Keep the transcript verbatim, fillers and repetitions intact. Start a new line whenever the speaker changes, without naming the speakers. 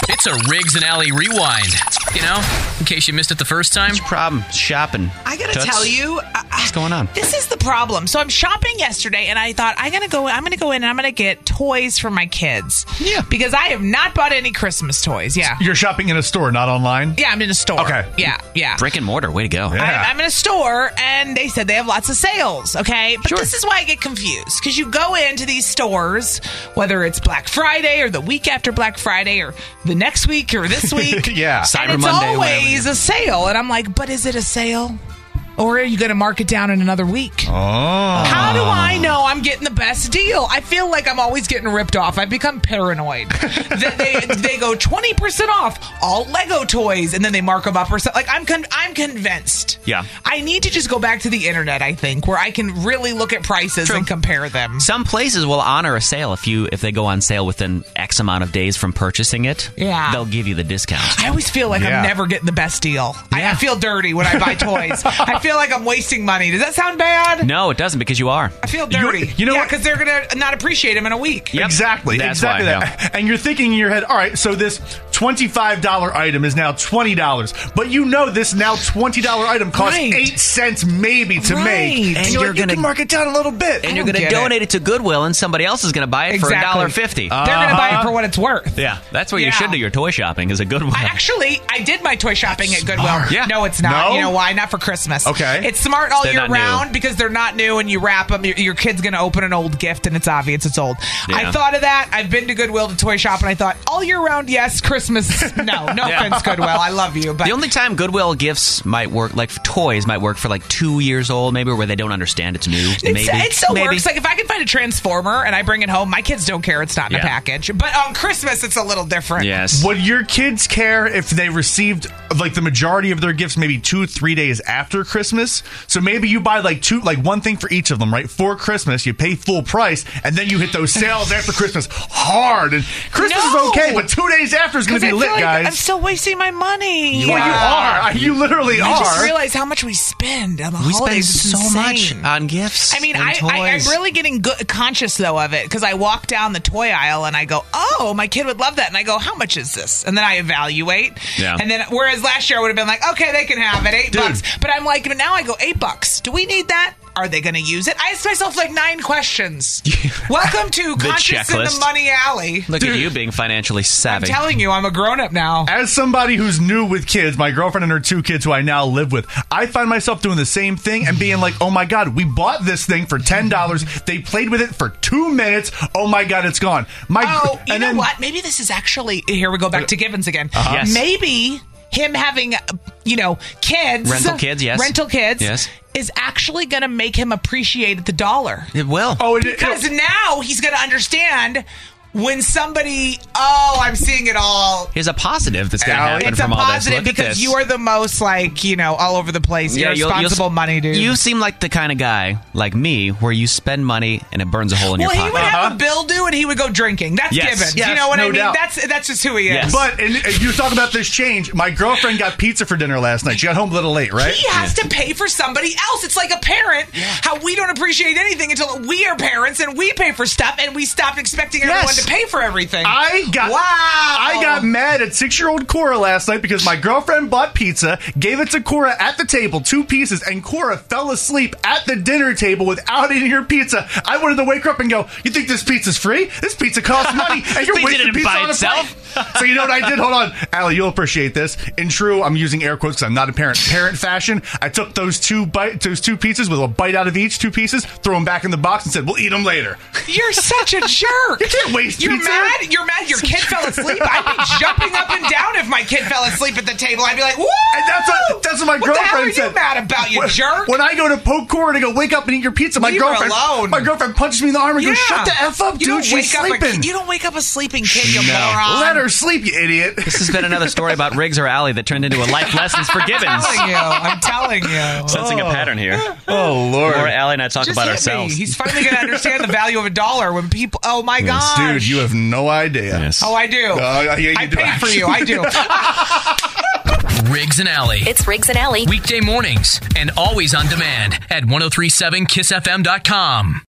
It's a Riggs and Alley rewind. You know, in case you missed it the first time.
What's your problem? Shopping.
I gotta
Toots?
tell you, uh,
What's going on?
This is the problem. So I'm shopping yesterday, and I thought I'm gonna go. I'm gonna go in and I'm gonna get toys for my kids.
Yeah.
Because I have not bought any Christmas toys. Yeah.
You're shopping in a store, not online?
Yeah, I'm in a store.
Okay.
Yeah, yeah.
Brick and mortar. Way to go.
Yeah.
I, I'm in a store, and they said they have lots of sales, okay? But
Sure.
this is why I get confused, because you go into these stores, whether it's Black Friday or the week after Black Friday or the next week or this week.
Yeah.
and
Cyber
it's
Monday,
always a sale. And I'm like, but is it a sale? Or are you going to mark it down in another week?
Oh.
How do I know I'm getting the best deal? I feel like I'm always getting ripped off. I've become paranoid. they, they they go twenty percent off all Lego toys, and then they mark them up or something. Like I'm con- I'm convinced.
Yeah.
I need to just go back to the internet, I think, where I can really look at prices
True.
and compare them.
Some places will honor a sale if you if they go on sale within X amount of days from purchasing it.
Yeah.
They'll give you the discount.
I always feel like
Yeah.
I'm never getting the best deal. I, I feel dirty when I buy toys. I feel like I'm wasting money. Does that sound bad?
No, it doesn't because you are.
I feel dirty.
you know
yeah,
what?
because they're going to not appreciate them in a week.
Yep.
Exactly.
That's
exactly
why,
that. And you're thinking in your head, all right, so this twenty-five dollars item is now twenty dollars. But you know this now twenty dollars item costs
Right.
eight cents maybe to
Right.
make.
And
you're,
you're
like, you
gonna-
can mark it down a little bit.
And you're
don't
going to
get
donate it. to Goodwill, and somebody else is going to buy it for
Exactly.
a dollar fifty.
They're going to buy it for what it's worth.
Yeah, that's where you
Yeah.
should do your toy shopping. Is a Goodwill.
I actually, I did my toy shopping at Goodwill.
smart.
Yeah.
No, it's not.
No?
You know why? Not for Christmas.
Okay.
It's smart all
They're
year
not new.
round because they're not new, and you wrap them. Your, your kid's going to open an old gift, and it's obvious it's old.
Yeah.
I thought of that. I've been to Goodwill to toy shop, and I thought all year round, yes. Christmas, no. No
Yeah.
offense, Goodwill. I love you, but
The only time Goodwill gifts might work, like toys, might work for like two years old, maybe, where they don't understand it's new.
It's,
maybe
it still
maybe.
works. Like if I can find a Transformer and I bring it home, my kids don't care. It's not in a
Yeah.
package. But on Christmas, it's a little different.
Yes.
Would your kids care if they received like the majority of their gifts maybe two, three days after Christmas? So maybe you buy like two, like one thing for each of them, right? For Christmas, you pay full price, and then you hit those sales after Christmas hard. And Christmas
No!
is okay, but two days after is going to be
I
lit,
feel like
guys.
I'm still wasting my money.
You
well, you
Yeah.
are. You literally
I
are.
just realized how much we spend on the
we spend
holidays. It's
so
insane.
much on gifts.
I mean,
and
I,
toys.
I, I'm really getting good, conscious, though, of it because I walk down the toy aisle and I go, oh, my kid would love that. And I go, how much is this? And then I evaluate.
Yeah.
And then, whereas last year I would have been like, okay, they can have it, eight
Dude.
bucks. But I'm like, but now I go, eight bucks. Do we need that? Are they going to use it? I asked myself like nine questions. Welcome to
The
Conscious in the
checklist.
Money Alley.
Look at you being financially
I'm
savvy.
telling you, I'm a grown up now.
As somebody who's new with kids, my girlfriend and her two kids who I now live with, I find myself doing the same thing and being like, oh my God, we bought this thing for ten dollars. They played with it for two minutes. Oh my God, it's gone. My
Oh, you
and
know
then-
what? Maybe this is actually. Here we go back to Givens again.
Yes.
Maybe him having, uh, you know, kids,
Rental kids, yes.
rental kids,
Yes.
is actually going to make him appreciate the dollar
It will.
Oh, it,
because
it,
now he's going to understand when somebody. Oh, I'm seeing it all.
Here's a positive that's going to
Allie,
happen
It's a
from all this.
positive
Look at
because
this.
you are the most like you know all over the place.
Yeah, you'll-
Irresponsible
you'll-
money, dude.
You seem like the kind of guy, like me, where you spend money and it burns a hole in
well,
your
he
pocket.
would have
Uh-huh.
a bill due and he would go drinking. That's
Yes.
Givens.
Yes,
you know what
no
I mean?
doubt.
That's that's just who he is.
Yes.
But and if you talk about this change, my girlfriend got pizza for dinner last night. She got home a little late, right?
He has to pay for somebody else. It's like a parent, how we don't appreciate anything until we are parents and we pay for stuff and we stop expecting everyone
Yes.
to pay for everything.
I got
Wow.
I got mad at six-year-old Cora last night because my girlfriend bought pizza, gave it to Cora at the table, two pieces, and Cora fell asleep at the dinner table without eating her pizza. I wanted to wake her up and go, "You think this pizza's free? This pizza costs money, and you're
Pizza
wasting
didn't
pizza
buy
on a
itself."
plate." So you know what I did? Hold on, Allie, you'll appreciate this. In true, I'm using air quotes because I'm not a parent. Parent fashion. I took those two bite, those two pizzas with a bite out of each, two pieces, throw them back in the box, and said, "We'll eat them later."
You're such a jerk.
You can't waste
You're
pizza.
mad? You're mad your kid fell asleep? I'd be jumping up and down if my kid fell asleep at the table. I'd be like, woo!
And that's what that's what my
What the hell
girlfriend
are
said.
you mad about, you
when,
jerk?
When I go to poke Cora to go wake up and eat your pizza, my
Leave her
girlfriend
alone.
my girlfriend punches me in the arm and goes, "Shut the f up,
You
dude!
don't
She's
wake up a,
sleeping."
you don't wake up a sleeping kid, you moron.
Let her sleep, you idiot.
This has been another story about Riggs or Alley that turned into a life lessons for
I'm
Givens.
telling you. I'm telling you.
Sensing a pattern here.
Oh Lord,
Or Allie and I talk
Just
about
hit
ourselves.
me. He's finally going to understand the value of a dollar when people. Oh my
Yes,
god,
dude, you have no idea.
Yes.
Oh, I do.
Uh, yeah, you
I
do,
paid for
actually.
you. I do.
Riggs and Alley.
It's Riggs and Alley.
Weekday mornings and always on demand at ten thirty-seven kiss f m dot com.